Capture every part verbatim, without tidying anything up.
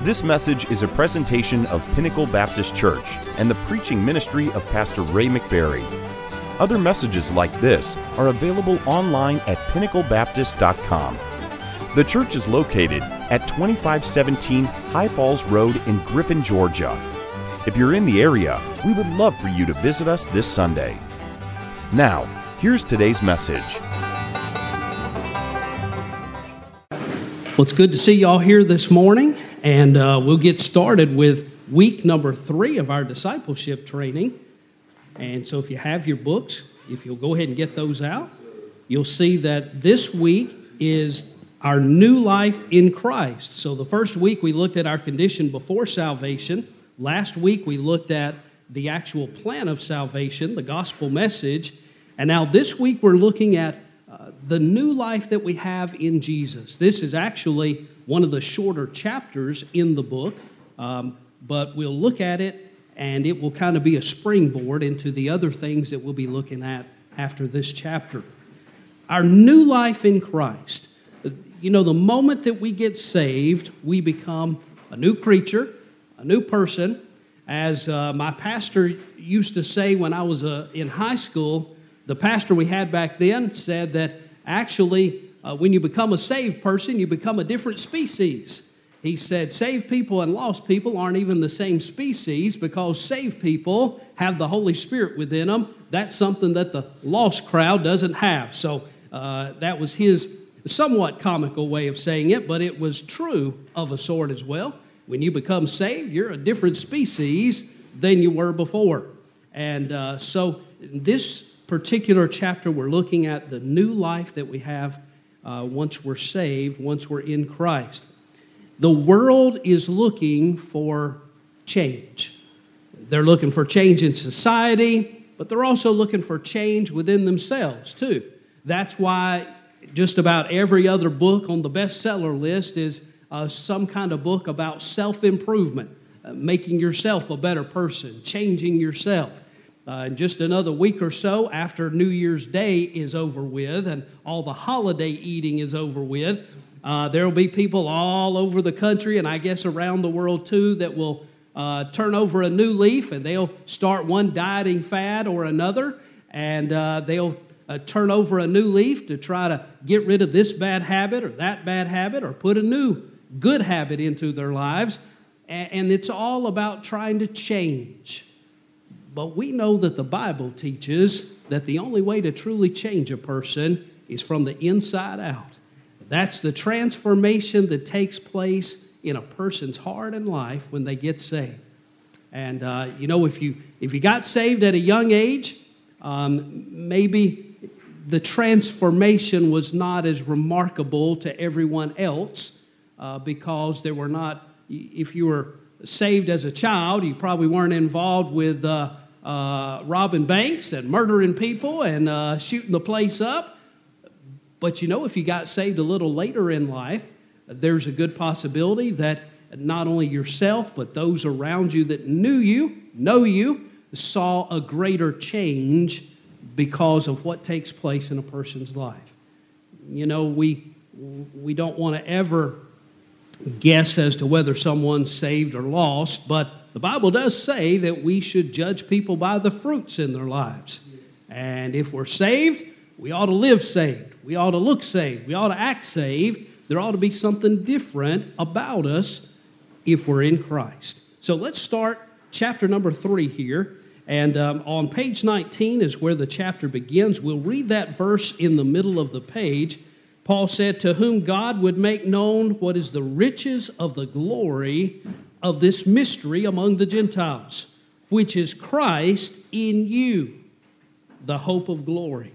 This message is a presentation of Pinnacle Baptist Church and the preaching ministry of Pastor Ray McBarry. Other messages like this are available online at pinnacle baptist dot com. The church is located at twenty-five seventeen High Falls Road in Griffin, Georgia. If you're in the area, we would love for you to visit us this Sunday. Now, here's today's message. Well, it's good to see y'all here this morning, and uh, we'll get started with week number three of our discipleship training. And so if you have your books, if you'll go ahead and get those out, you'll see that this week is our new life in Christ. So the first week we looked at our condition before salvation. Last week we looked at the actual plan of salvation, the gospel message. And now this week we're looking at uh, the new life that we have in Jesus. This is actually one of the shorter chapters in the book, um, but we'll look at it and it will kind of be a springboard into the other things that we'll be looking at after this chapter. Our new life in Christ. You know, the moment that we get saved, we become a new creature, a new person. As uh, my pastor used to say when I was uh, in high school, the pastor we had back then said that actually uh, when you become a saved person, you become a different species. He said saved people and lost people aren't even the same species because saved people have the Holy Spirit within them. That's something that the lost crowd doesn't have. So uh, that was his somewhat comical way of saying it, but it was true of a sort as well. When you become saved, you're a different species than you were before. And uh, so in this particular chapter, we're looking at the new life that we have uh, once we're saved, once we're in Christ. The world is looking for change. They're looking for change in society, but they're also looking for change within themselves too. That's why just about every other book on the bestseller list is uh, some kind of book about self-improvement, uh, making yourself a better person, changing yourself. Uh, in just another week or so after New Year's Day is over with and all the holiday eating is over with, uh, there will be people all over the country and I guess around the world too that will uh, turn over a new leaf and they'll start one dieting fad or another, and uh, they'll uh, turn over a new leaf to try to get rid of this bad habit or that bad habit or put a new good habit into their lives, and, and it's all about trying to change. But we know that the Bible teaches that the only way to truly change a person is from the inside out. That's the transformation that takes place in a person's heart and life when they get saved. And, uh, you know, if you if you got saved at a young age, um, maybe the transformation was not as remarkable to everyone else uh, because there were not, if you were saved as a child, you probably weren't involved with uh, uh, robbing banks and murdering people and uh, shooting the place up. But you know, if you got saved a little later in life, there's a good possibility that not only yourself, but those around you that knew you, know you, saw a greater change because of what takes place in a person's life. You know, we we don't want to ever guess as to whether someone's saved or lost, but the Bible does say that we should judge people by the fruits in their lives. And if we're saved, we ought to live saved. We ought to look saved. We ought to act saved. There ought to be something different about us if we're in Christ. So let's start chapter number three here. And um, on page nineteen is where the chapter begins. We'll read that verse in the middle of the page. Paul said, "To whom God would make known what is the riches of the glory of this mystery among the Gentiles, which is Christ in you, the hope of glory."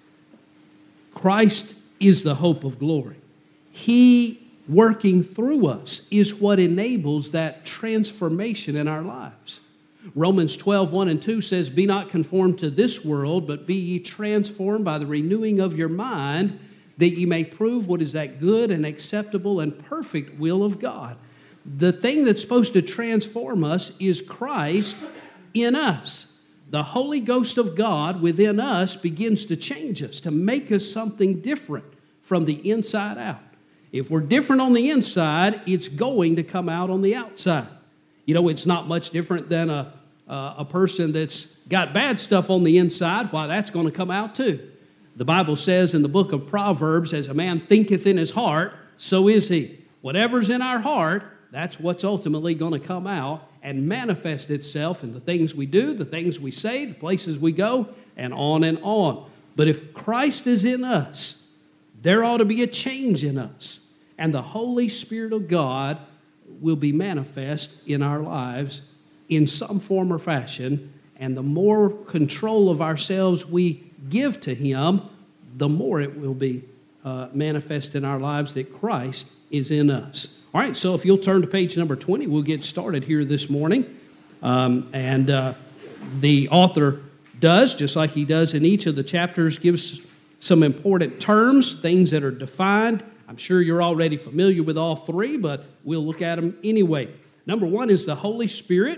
Christ is the hope of glory. He working through us is what enables that transformation in our lives. Romans twelve, one and two says, "Be not conformed to this world, but be ye transformed by the renewing of your mind, that ye may prove what is that good and acceptable and perfect will of God." The thing that's supposed to transform us is Christ in us. The Holy Ghost of God within us begins to change us, to make us something different from the inside out. If we're different on the inside, it's going to come out on the outside. You know, it's not much different than a, uh, a person that's got bad stuff on the inside. Why, that's going to come out too. The Bible says in the book of Proverbs, as a man thinketh in his heart, so is he. Whatever's in our heart, that's what's ultimately going to come out and manifest itself in the things we do, the things we say, the places we go, and on and on. But if Christ is in us, there ought to be a change in us. And the Holy Spirit of God will be manifest in our lives in some form or fashion. And the more control of ourselves we give to Him, the more it will be uh, manifest in our lives that Christ is in us. All right, so if you'll turn to page number twenty, we'll get started here this morning. Um, and uh, the author does, just like he does in each of the chapters, gives some important terms, things that are defined. I'm sure you're already familiar with all three, but we'll look at them anyway. Number one is the Holy Spirit.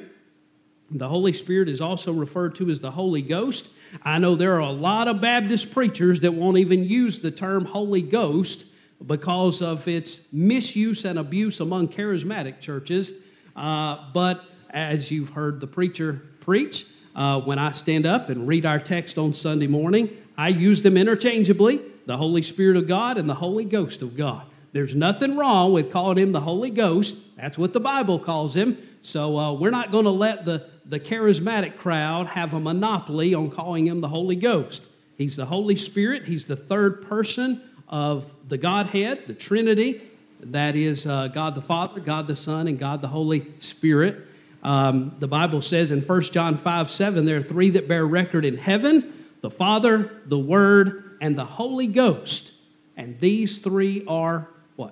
The Holy Spirit is also referred to as the Holy Ghost. I know there are a lot of Baptist preachers that won't even use the term Holy Ghost because of its misuse and abuse among charismatic churches. Uh, but as you've heard the preacher preach, uh, when I stand up and read our text on Sunday morning, I use them interchangeably, the Holy Spirit of God and the Holy Ghost of God. There's nothing wrong with calling Him the Holy Ghost. That's what the Bible calls Him. So uh, we're not going to let the, the charismatic crowd have a monopoly on calling Him the Holy Ghost. He's the Holy Spirit. He's the third person of the Godhead, the Trinity. That is uh, God the Father, God the Son, and God the Holy Spirit. Um, the Bible says in First John five seven, there are three that bear record in heaven, the Father, the Word, and the Holy Ghost. And these three are what?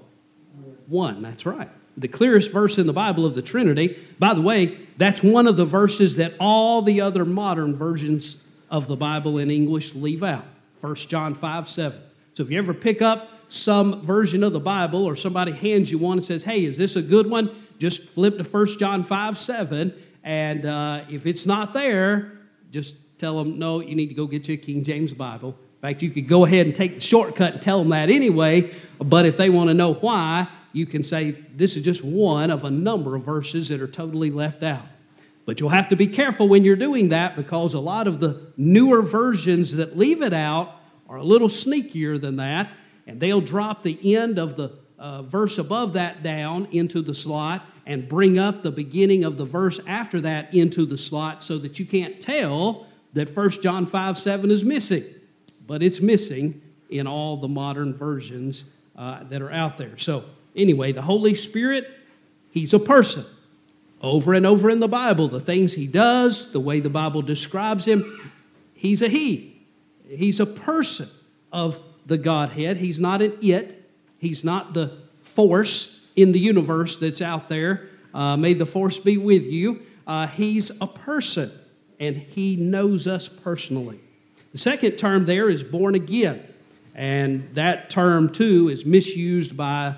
One. That's right. The clearest verse in the Bible of the Trinity. By the way, that's one of the verses that all the other modern versions of the Bible in English leave out. First John five seven. So if you ever pick up some version of the Bible or somebody hands you one and says, hey, is this a good one? Just flip to First John five seven. And uh, if it's not there, just tell them, no, you need to go get you a King James Bible. In fact, you could go ahead and take the shortcut and tell them that anyway. But if they want to know why, you can say this is just one of a number of verses that are totally left out. But you'll have to be careful when you're doing that because a lot of the newer versions that leave it out are a little sneakier than that. And they'll drop the end of the uh, verse above that down into the slot and bring up the beginning of the verse after that into the slot so that you can't tell that First John five seven is missing. But it's missing in all the modern versions uh, that are out there. So anyway, the Holy Spirit, He's a person. Over and over in the Bible, the things He does, the way the Bible describes Him, He's a He. He's a person of the Godhead. He's not an it. He's not the force in the universe that's out there. Uh, may the force be with you. Uh, he's a person, and He knows us personally. The second term there is born again. And that term, too, is misused by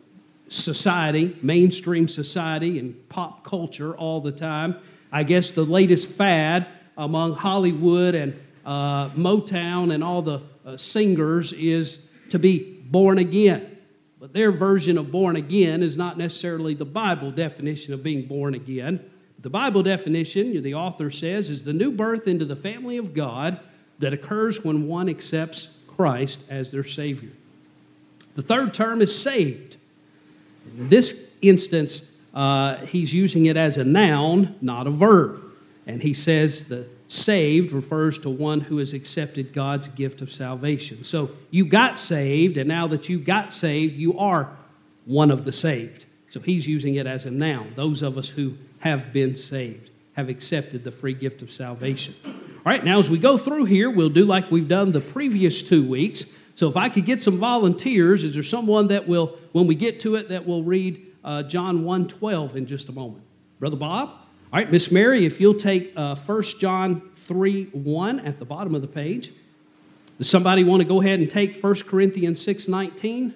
society, mainstream society, and pop culture all the time. I guess the latest fad among Hollywood and uh, Motown and all the uh, singers is to be born again. But their version of born again is not necessarily the Bible definition of being born again. The Bible definition, the author says, is the new birth into the family of God that occurs when one accepts Christ as their Savior. The third term is saved. In this instance, uh, he's using it as a noun, not a verb. And he says the saved refers to one who has accepted God's gift of salvation. So you got saved, and now that you got saved, you are one of the saved. So he's using it as a noun. Those of us who have been saved, have accepted the free gift of salvation. All right, now as we go through here, we'll do like we've done the previous two weeks. So if I could get some volunteers, is there someone that will, when we get to it, that will read uh, John one twelve in just a moment? Brother Bob? All right, Miss Mary, if you'll take uh, First John three one at the bottom of the page. Does somebody want to go ahead and take First Corinthians six nineteen?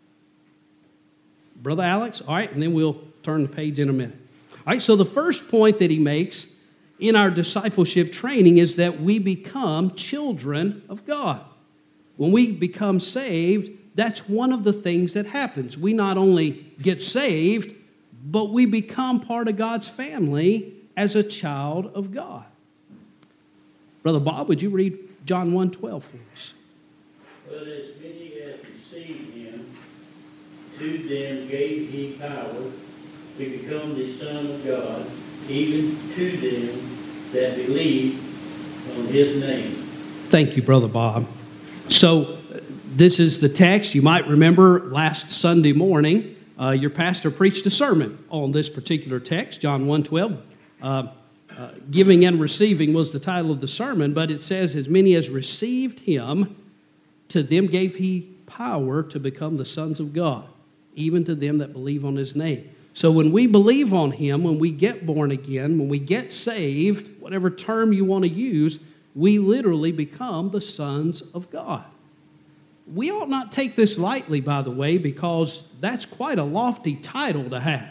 Brother Alex? All right, and then we'll turn the page in a minute. All right, so the first point that he makes in our discipleship training is that we become children of God. When we become saved, that's one of the things that happens. We not only get saved, but we become part of God's family as a child of God. Brother Bob, would you read John one twelve for us? But as many as received him, to them gave he power to become the Son of God, even to them that believe on his name. Thank you, Brother Bob. So this is the text. You might remember last Sunday morning, uh, your pastor preached a sermon on this particular text, John one twelve. Uh, uh, giving and receiving was the title of the sermon, but it says, as many as received him, to them gave he power to become the sons of God, even to them that believe on his name. So when we believe on him, when we get born again, when we get saved, whatever term you want to use, we literally become the sons of God. We ought not take this lightly, by the way, because that's quite a lofty title to have.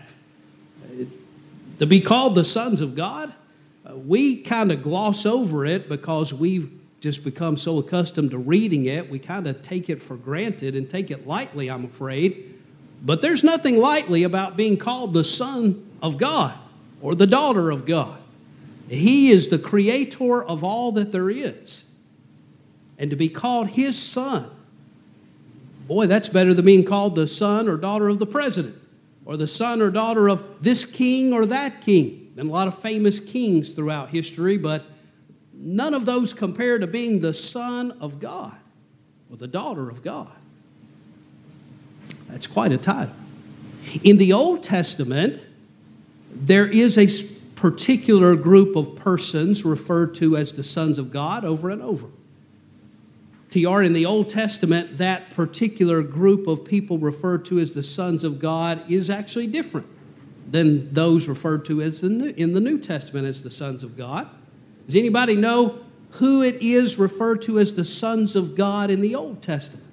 To be called the sons of God, uh, we kind of gloss over it because we've just become so accustomed to reading it. We kind of take it for granted and take it lightly, I'm afraid. But there's nothing lightly about being called the son of God or the daughter of God. He is the creator of all that there is. And to be called his son, boy, that's better than being called the son or daughter of the president or the son or daughter of this king or that king. Been a lot of famous kings throughout history, but none of those compare to being the son of God or the daughter of God. That's quite a title. In the Old Testament, there is a particular group of persons referred to as the sons of God over and over. T R, in the Old Testament, that particular group of people referred to as the sons of God is actually different than those referred to as the New, in the New Testament as the sons of God. Does anybody know who it is referred to as the sons of God in the Old Testament?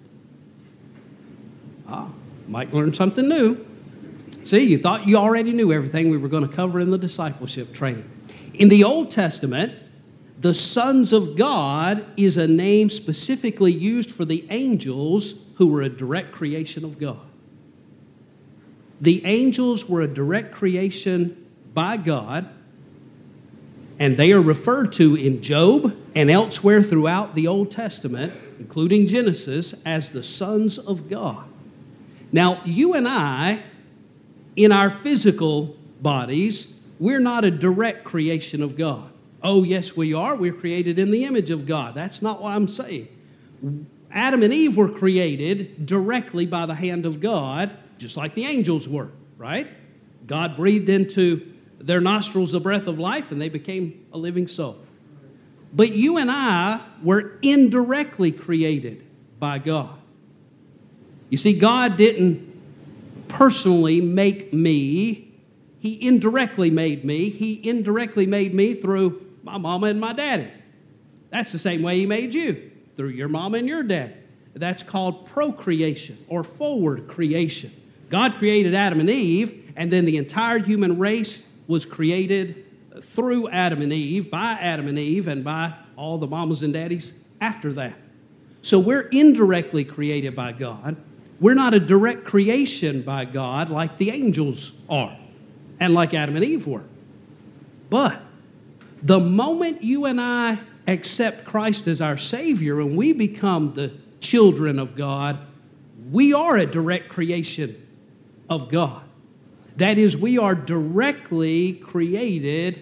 Ah, might learn something new. See, you thought you already knew everything we were going to cover in the discipleship training. In the Old Testament, the sons of God is a name specifically used for the angels who were a direct creation of God. The angels were a direct creation by God, and they are referred to in Job and elsewhere throughout the Old Testament, including Genesis, as the sons of God. Now, you and I, in our physical bodies, we're not a direct creation of God. Oh, yes, we are. We're created in the image of God. That's not what I'm saying. Adam and Eve were created directly by the hand of God, just like the angels were, right? God breathed into their nostrils the breath of life, and they became a living soul. But you and I were indirectly created by God. You see, God didn't personally make me. He indirectly made me. He indirectly made me through my mama and my daddy. That's the same way he made you, through your mama and your daddy. That's called procreation or forward creation. God created Adam and Eve, and then the entire human race was created through Adam and Eve, by Adam and Eve, and by all the mamas and daddies after that. So we're indirectly created by God. We're not a direct creation by God like the angels are and like Adam and Eve were. But the moment you and I accept Christ as our Savior and we become the children of God, we are a direct creation of God. That is, we are directly created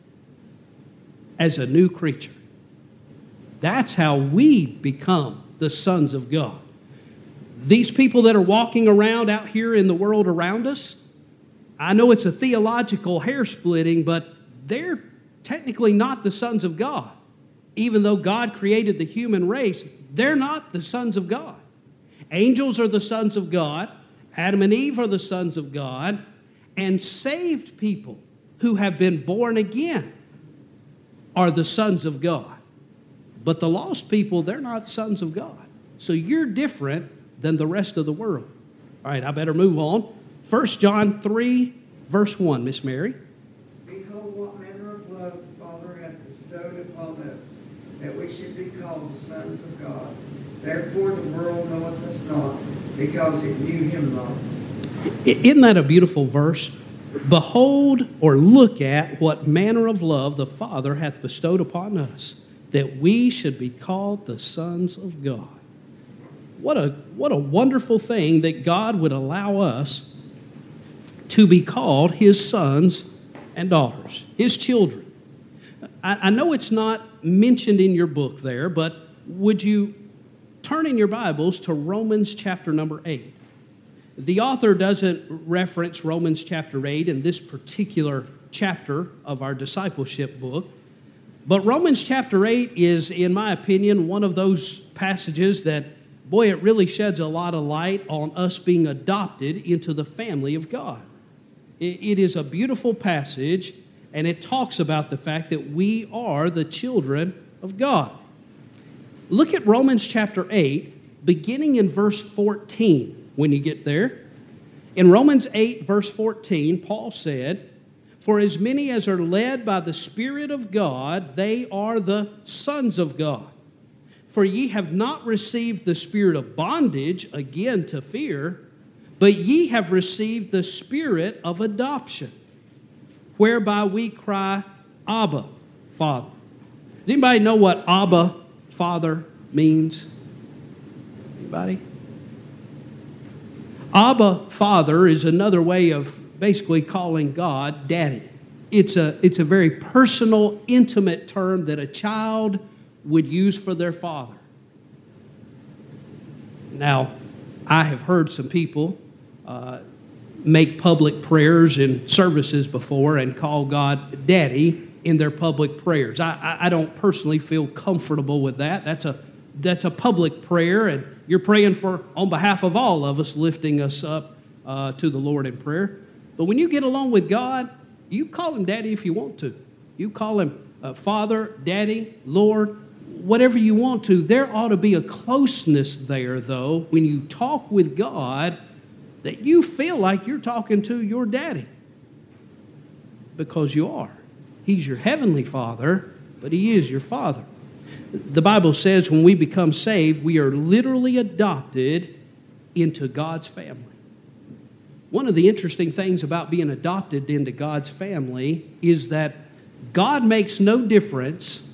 as a new creature. That's how we become the sons of God. These people that are walking around out here in the world around us, I know it's a theological hair splitting, but they're technically not the sons of God. Even though God created the human race, they're not the sons of God. Angels are the sons of God. Adam and Eve are the sons of God. And saved people who have been born again are the sons of God. But the lost people, they're not sons of God. So you're different than the rest of the world. All right, I better move on. First John three, verse one, Miss Mary. Behold, what manner of love the Father hath bestowed upon us, that we should be called the sons of God. Therefore the world knoweth us not, because it knew him not. Isn't that a beautiful verse? Behold, or look at what manner of love the Father hath bestowed upon us, that we should be called the sons of God. What a, what a wonderful thing that God would allow us to be called His sons and daughters, His children. I, I know it's not mentioned in your book there, but would you turn in your Bibles to Romans chapter number eight? The author doesn't reference Romans chapter eight in this particular chapter of our discipleship book, but Romans chapter eight is, in my opinion, one of those passages that, boy, it really sheds a lot of light on us being adopted into the family of God. It is a beautiful passage, and it talks about the fact that we are the children of God. Look at Romans chapter eight, beginning in verse fourteen. When you get there, in Romans eight, verse fourteen, Paul said, "For as many as are led by the Spirit of God, they are the sons of God. For ye have not received the spirit of bondage, again to fear, but ye have received the spirit of adoption, whereby we cry, Abba, Father." Does anybody know what Abba, Father means? Anybody? Abba, Father, is another way of basically calling God Daddy. It's a, it's a very personal, intimate term that a child would use for their father. Now, I have heard some people uh, make public prayers in services before and call God Daddy in their public prayers. I, I, I don't personally feel comfortable with that. That's a, that's a public prayer, and you're praying for, on behalf of all of us, lifting us up uh, to the Lord in prayer. But when you get along with God, you call Him Daddy if you want to. You call Him uh, Father, Daddy, Lord, whatever you want to. There ought to be a closeness there, though, when you talk with God, that you feel like you're talking to your daddy. Because you are. He's your heavenly Father, but He is your Father. The Bible says when we become saved, we are literally adopted into God's family. One of the interesting things about being adopted into God's family is that God makes no difference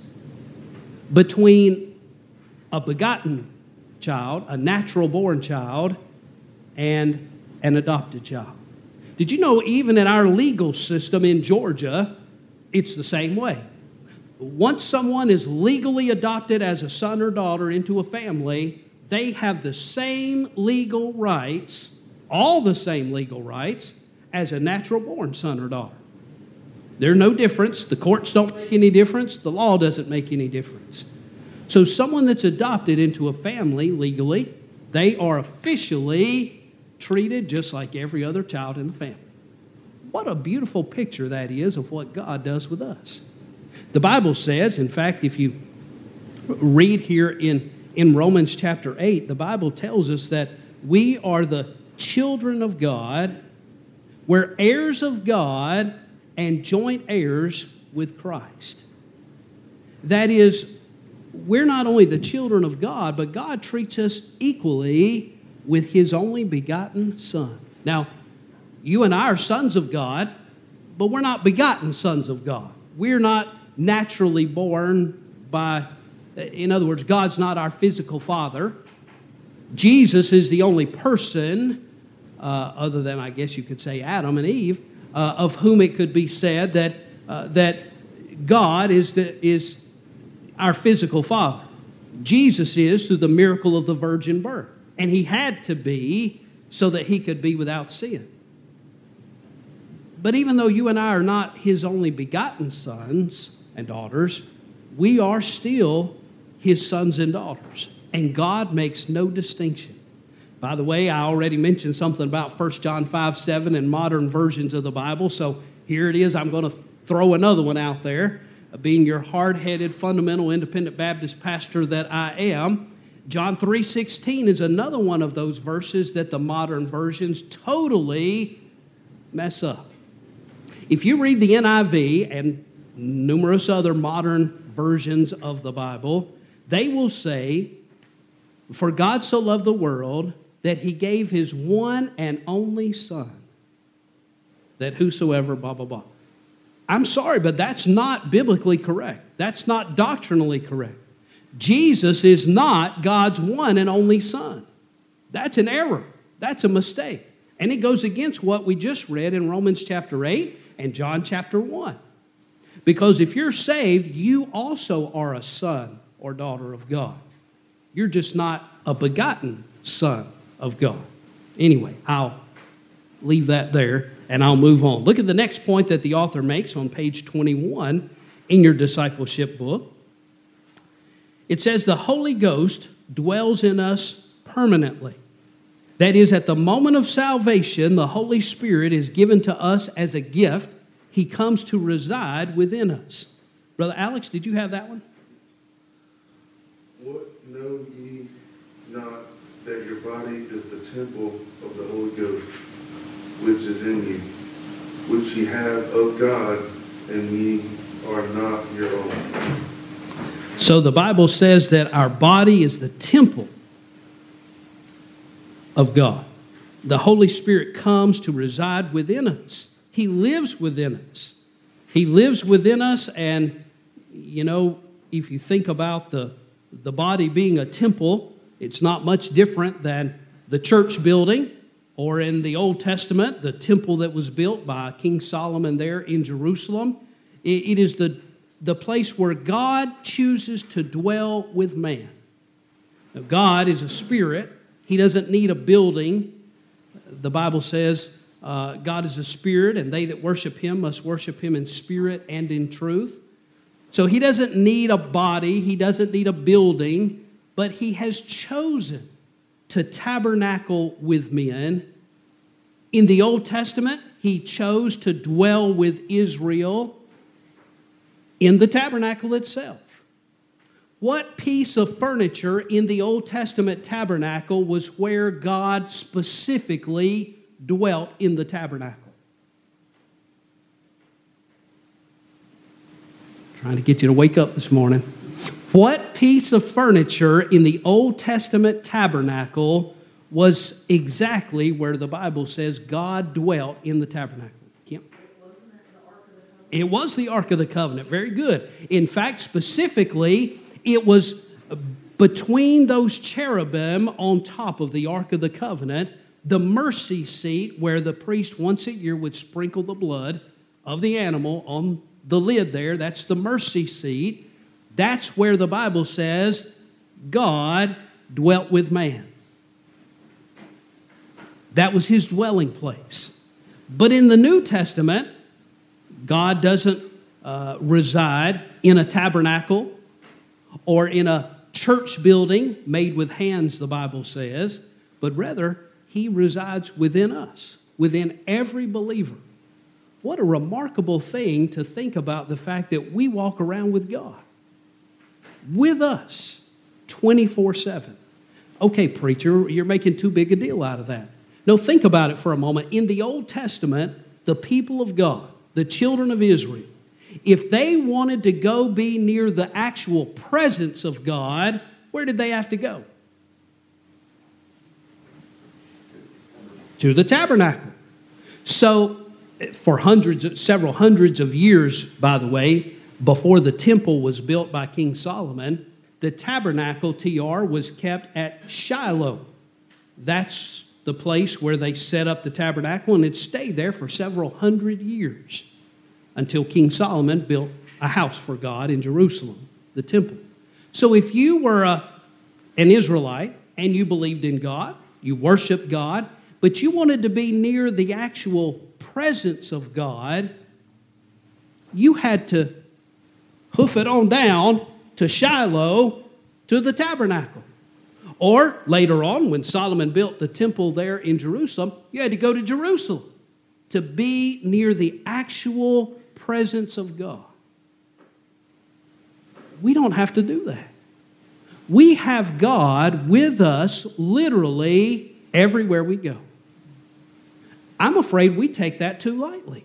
between a begotten child, a natural-born child, and an adopted child. Did you know even in our legal system in Georgia, it's the same way? Once someone is legally adopted as a son or daughter into a family, they have the same legal rights, all the same legal rights, as a natural-born son or daughter. There's no difference. The courts don't make any difference. The law doesn't make any difference. So someone that's adopted into a family legally, they are officially treated just like every other child in the family. What a beautiful picture that is of what God does with us. The Bible says, in fact, if you read here in, in Romans chapter eight, the Bible tells us that we are the children of God, we're heirs of God, and joint heirs with Christ. That is, we're not only the children of God, but God treats us equally with His only begotten Son. Now, you and I are sons of God, but we're not begotten sons of God. We're not naturally born by, in other words, God's not our physical father. Jesus is the only person, uh, other than I guess you could say Adam and Eve, uh, of whom it could be said that uh, that God is the, is our physical father. Jesus is through the miracle of the virgin birth, and He had to be so that He could be without sin. But even though you and I are not His only begotten sons and daughters, we are still His sons and daughters. And God makes no distinction. By the way, I already mentioned something about First John five seven and modern versions of the Bible, so here it is. I'm going to throw another one out there. Being your hard-headed, fundamental, independent Baptist pastor that I am, John three sixteen is another one of those verses that the modern versions totally mess up. If you read the N I V and numerous other modern versions of the Bible, they will say, For God so loved the world that he gave his one and only Son, that whosoever, blah, blah, blah. I'm sorry, but that's not biblically correct. That's not doctrinally correct. Jesus is not God's one and only Son. That's an error. That's a mistake. And it goes against what we just read in Romans chapter eight and John chapter one. Because if you're saved, you also are a son or daughter of God. You're just not a begotten son of God. Anyway, I'll leave that there and I'll move on. Look at the next point that the author makes on page twenty-one in your discipleship book. It says, the Holy Ghost dwells in us permanently. That is, at the moment of salvation, the Holy Spirit is given to us as a gift. He comes to reside within us. Brother Alex, did you have that one? What know ye not that your body is the temple of the Holy Ghost, which is in you, which ye have of God, and ye are not your own? So the Bible says that our body is the temple of God. The Holy Spirit comes to reside within us. He lives within us. He lives within us, and, you know, if you think about the, the body being a temple, it's not much different than the church building, or in the Old Testament, the temple that was built by King Solomon there in Jerusalem. It, it is the, the place where God chooses to dwell with man. Now, God is a spirit. He doesn't need a building. The Bible says uh, God is a spirit, and they that worship him must worship him in spirit and in truth. So he doesn't need a body. He doesn't need a building, but he has chosen to tabernacle with men. In the Old Testament, he chose to dwell with Israel in the tabernacle itself. What piece of furniture in the Old Testament tabernacle was where God specifically dwelt in the tabernacle? Trying to get you to wake up this morning. What piece of furniture in the Old Testament tabernacle was exactly where the Bible says God dwelt in the tabernacle? Kim? It was the Ark of the Covenant. Very good. In fact, specifically, it was between those cherubim on top of the Ark of the Covenant, the mercy seat where the priest once a year would sprinkle the blood of the animal on the lid there. That's the mercy seat. That's where the Bible says God dwelt with man. That was his dwelling place. But in the New Testament, God doesn't uh, reside in a tabernacle or in a church building made with hands, the Bible says, but rather he resides within us, within every believer. What a remarkable thing to think about, the fact that we walk around with God, with us, twenty-four seven. Okay, preacher, you're making too big a deal out of that. No, think about it for a moment. In the Old Testament, the people of God, the children of Israel, if they wanted to go be near the actual presence of God, where did they have to go? To the tabernacle. So, for hundreds, several hundreds of years, by the way, before the temple was built by King Solomon, the tabernacle, T R, was kept at Shiloh. That's the place where they set up the tabernacle, and it stayed there for several hundred years until King Solomon built a house for God in Jerusalem, the temple. So if you were a, an Israelite and you believed in God, you worshiped God, but you wanted to be near the actual presence of God, you had to hoof it on down to Shiloh, to the tabernacle. Or later on, when Solomon built the temple there in Jerusalem, you had to go to Jerusalem to be near the actual presence of God. We don't have to do that. We have God with us literally everywhere we go. I'm afraid we take that too lightly.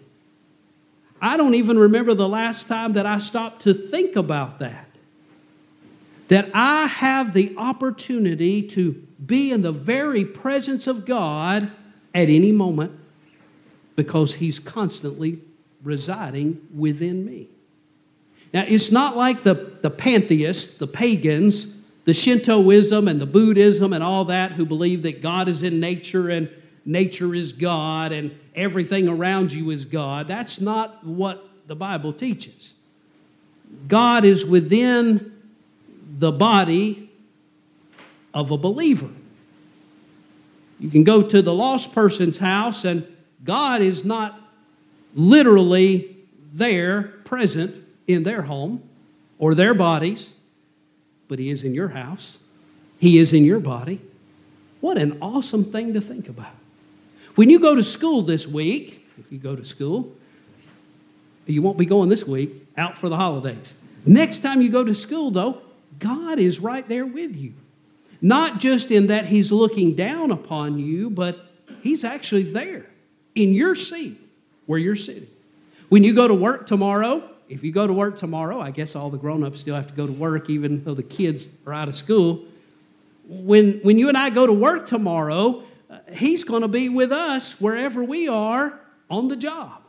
I don't even remember the last time that I stopped to think about that. that I have the opportunity to be in the very presence of God at any moment because He's constantly residing within me. Now, it's not like the, the pantheists, the pagans, the Shintoism and the Buddhism and all that who believe that God is in nature and nature is God and everything around you is God. That's not what the Bible teaches. God is within the body of a believer. You can go to the lost person's house and God is not literally there, present in their home or their bodies, but He is in your house. He is in your body. What an awesome thing to think about. When you go to school this week, if you go to school, you won't be going this week, out for the holidays. Next time you go to school, though, God is right there with you. Not just in that He's looking down upon you, but He's actually there in your seat where you're sitting. When you go to work tomorrow, if you go to work tomorrow, I guess all the grown-ups still have to go to work even though the kids are out of school. When, when you and I go to work tomorrow, uh, He's going to be with us wherever we are on the job.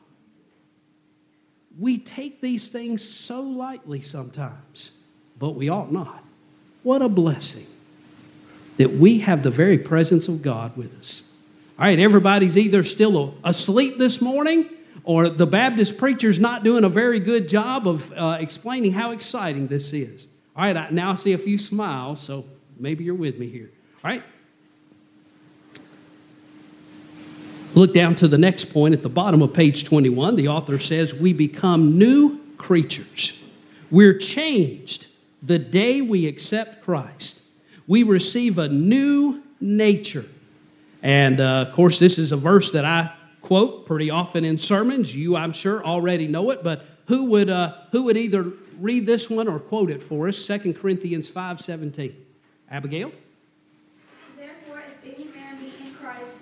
We take these things so lightly sometimes, but we ought not. What a blessing that we have the very presence of God with us. All right, everybody's either still asleep this morning or the Baptist preacher's not doing a very good job of uh, explaining how exciting this is. All right, I, now I see a few smiles, so maybe you're with me here. All right. Look down to the next point at the bottom of page twenty-one. The author says, we become new creatures. We're changed the day we accept Christ. We receive a new nature. And, uh, of course, this is a verse that I quote pretty often in sermons. You, I'm sure, already know it, but who would uh, who would either read this one or quote it for us? Second Corinthians five seventeen. Abigail? Therefore, if any man be in Christ,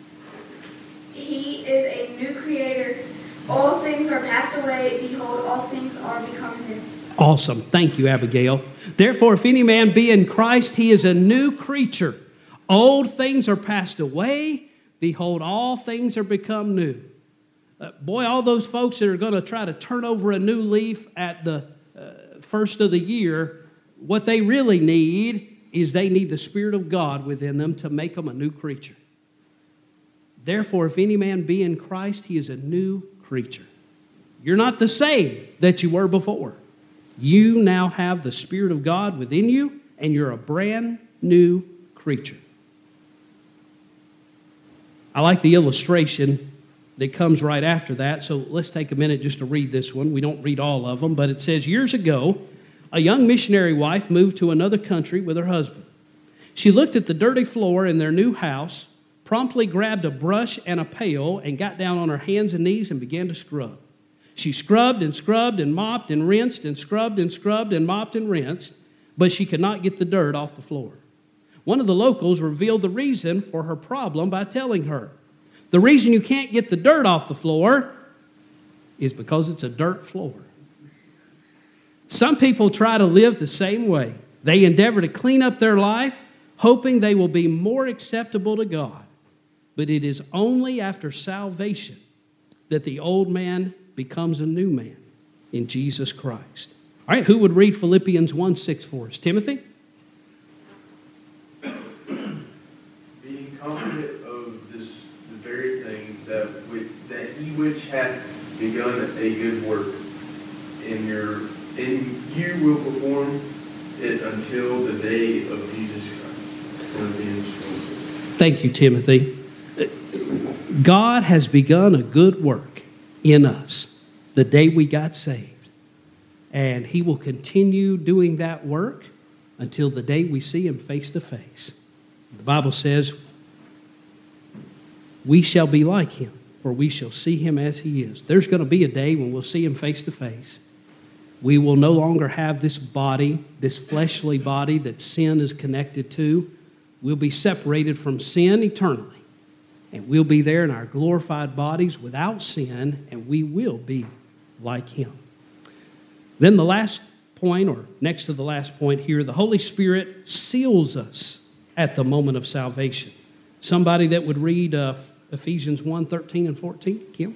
he is a new creator. All things are passed away. Behold, all things are become new. Awesome. Thank you, Abigail. Therefore, if any man be in Christ, he is a new creature. Old things are passed away. Behold, all things are become new. Uh, boy, all those folks that are going to try to turn over a new leaf at the uh, first of the year, what they really need is they need the Spirit of God within them to make them a new creature. Therefore, if any man be in Christ, he is a new creature. You're not the same that you were before. You now have the Spirit of God within you, and you're a brand new creature. I like the illustration that comes right after that, so let's take a minute just to read this one. We don't read all of them, but it says, years ago, a young missionary wife moved to another country with her husband. She looked at the dirty floor in their new house, promptly grabbed a brush and a pail, and got down on her hands and knees and began to scrub. She scrubbed and scrubbed and mopped and rinsed and scrubbed and scrubbed and mopped and rinsed, but she could not get the dirt off the floor. One of the locals revealed the reason for her problem by telling her, the reason you can't get the dirt off the floor is because it's a dirt floor. Some people try to live the same way. They endeavor to clean up their life, hoping they will be more acceptable to God. But it is only after salvation that the old man becomes a new man in Jesus Christ. All right, who would read Philippians one six for us? Timothy? Being confident of this the very thing that we, that he which hath begun a good work in your in you will perform it until the day of Jesus Christ. Philippians one six. Thank you, Timothy. God has begun a good work in us the day we got saved. And he will continue doing that work until the day we see him face to face. The Bible says, we shall be like him, for we shall see him as he is. There's going to be a day when we'll see him face to face. We will no longer have this body, this fleshly body that sin is connected to. We'll be separated from sin eternally. And we'll be there in our glorified bodies without sin, and we will be like him. Then the last point, or next to the last point here, the Holy Spirit seals us at the moment of salvation. Somebody that would read uh, Ephesians one, thirteen and fourteen. Kim?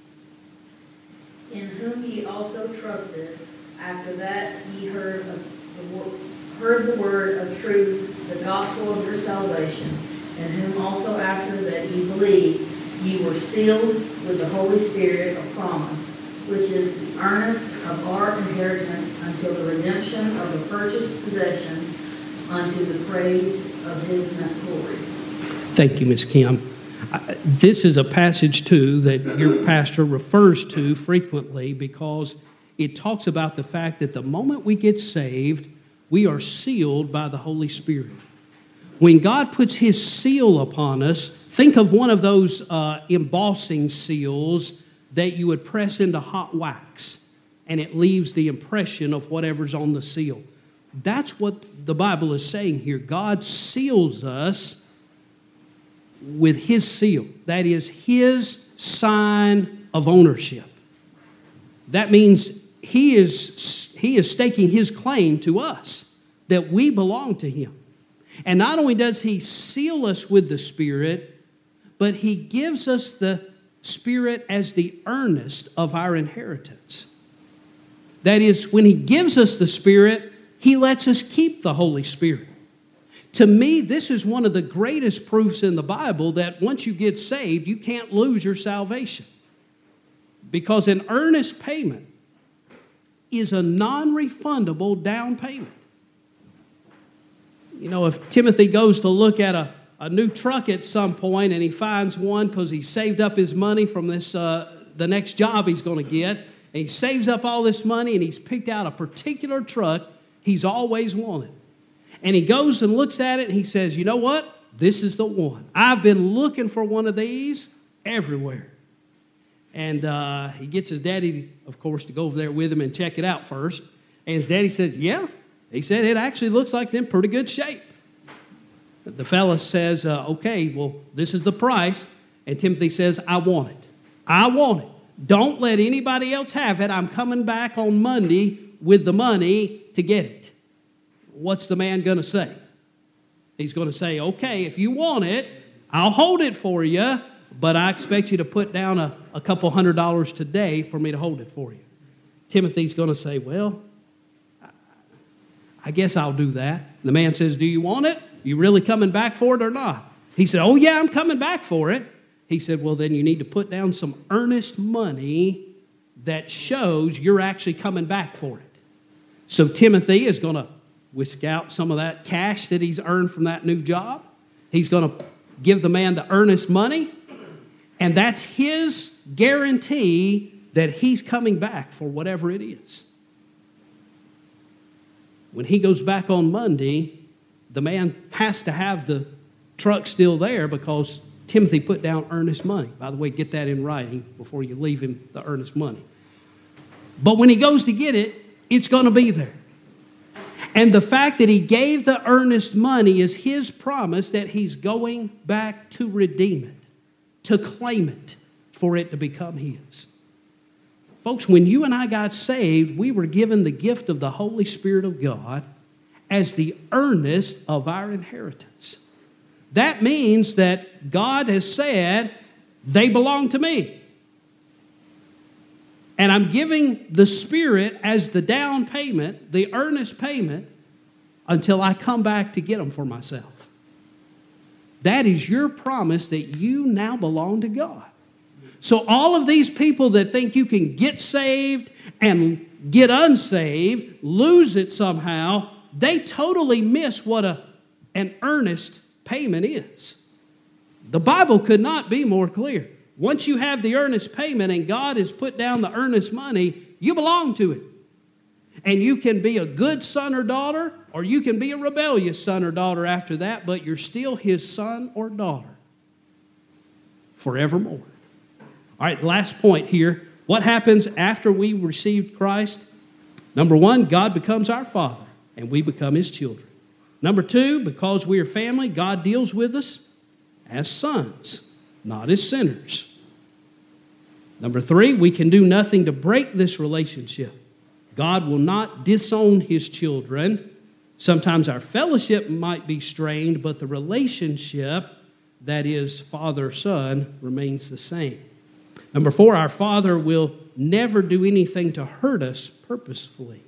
In whom ye also trusted, after that ye heard of the word, heard the word of truth, the gospel of your salvation, in whom also after that ye believed, ye were sealed with the Holy Spirit of promise, which is the earnest of our inheritance until the redemption of the purchased possession, unto the praise of his glory. Thank you, Miz Kim. I- This is a passage, too, that your pastor refers to frequently because it talks about the fact that the moment we get saved, we are sealed by the Holy Spirit. When God puts his seal upon us, think of one of those uh, embossing seals that you would press into hot wax, and it leaves the impression of whatever's on the seal. That's what the Bible is saying here. God seals us with his seal. That is his sign of ownership. That means he is, he is staking his claim to us, that we belong to him. And not only does he seal us with the Spirit, but he gives us the Spirit as the earnest of our inheritance. That is, when he gives us the Spirit, he lets us keep the Holy Spirit. To me, this is one of the greatest proofs in the Bible that once you get saved, you can't lose your salvation. Because an earnest payment is a non-refundable down payment. You know, if Timothy goes to look at a, a new truck at some point and he finds one because he saved up his money from this uh, the next job he's going to get, and he saves up all this money and he's picked out a particular truck he's always wanted. And he goes and looks at it and he says, you know what? This is the one. I've been looking for one of these everywhere. And uh, he gets his daddy, of course, to go over there with him and check it out first. And his daddy says, yeah. He said, it actually looks like it's in pretty good shape. The fella says, uh, okay, well, this is the price. And Timothy says, I want it. I want it. Don't let anybody else have it. I'm coming back on Monday with the money to get it. What's the man going to say? He's going to say, okay, if you want it, I'll hold it for you, but I expect you to put down a, a couple hundred dollars today for me to hold it for you. Timothy's going to say, well, I guess I'll do that. The man says, do you want it? You really coming back for it or not? He said, oh yeah, I'm coming back for it. He said, well, then you need to put down some earnest money that shows you're actually coming back for it. So Timothy is going to whisk out some of that cash that he's earned from that new job. He's going to give the man the earnest money, and that's his guarantee that he's coming back for whatever it is. When he goes back on Monday, the man has to have the truck still there because Timothy put down earnest money. By the way, get that in writing before you leave him the earnest money. But when he goes to get it, it's going to be there. And the fact that he gave the earnest money is his promise that he's going back to redeem it, to claim it, for it to become his. Folks, when you and I got saved, we were given the gift of the Holy Spirit of God as the earnest of our inheritance. That means that God has said, they belong to me. And I'm giving the Spirit as the down payment, the earnest payment, until I come back to get them for myself. That is your promise that you now belong to God. So all of these people that think you can get saved and get unsaved, lose it somehow, they totally miss what a, an earnest payment is. The Bible could not be more clear. Once you have the earnest payment and God has put down the earnest money, you belong to it. And you can be a good son or daughter, or you can be a rebellious son or daughter after that, but you're still his son or daughter forevermore. All right, last point here. What happens after we received Christ? Number one, God becomes our Father, and we become his children. Number two, because we are family, God deals with us as sons, not as sinners. Number three, we can do nothing to break this relationship. God will not disown his children. Sometimes our fellowship might be strained, but the relationship, that is father-son, remains the same. Number four, our Father will never do anything to hurt us purposefully.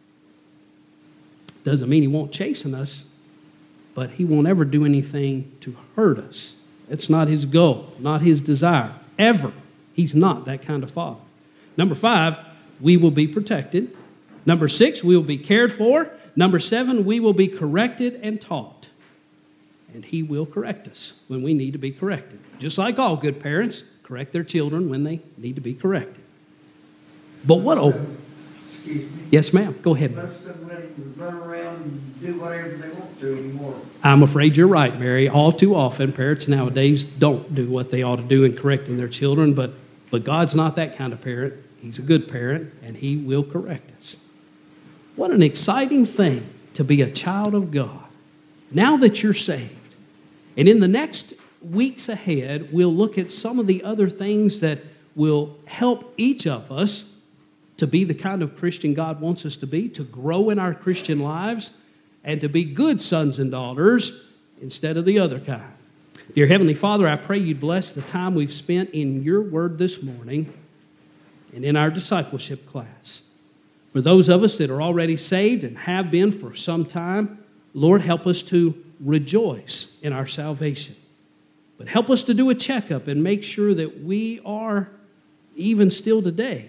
Doesn't mean he won't chasten us, but he won't ever do anything to hurt us. It's not his goal, not his desire, ever. He's not that kind of father. Number five, we will be protected. Number six, we will be cared for. Number seven, we will be corrected and taught. And he will correct us when we need to be corrected. Just like all good parents, correct their children when they need to be corrected. But what... Most Oh, of them- Excuse me. yes, ma'am. Go ahead, ma'am. Most of them let him run around and do whatever they want to anymore. I'm afraid you're right, Mary. All too often, parents nowadays don't do what they ought to do in correcting their children, but, but God's not that kind of parent. He's a good parent, and he will correct us. What an exciting thing to be a child of God, now that you're saved. And in the next weeks ahead, we'll look at some of the other things that will help each of us to be the kind of Christian God wants us to be, to grow in our Christian lives, and to be good sons and daughters instead of the other kind. Dear Heavenly Father, I pray you'd bless the time we've spent in your word this morning and in our discipleship class. For those of us that are already saved and have been for some time, Lord, help us to rejoice in our salvation. But help us to do a checkup and make sure that we are, even still today,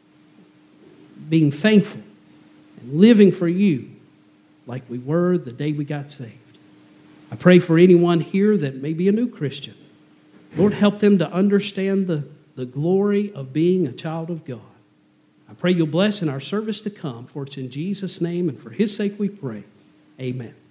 being thankful and living for you like we were the day we got saved. I pray for anyone here that may be a new Christian. Lord, help them to understand the, the glory of being a child of God. I pray you'll bless in our service to come, for it's in Jesus' name and for his sake we pray. Amen.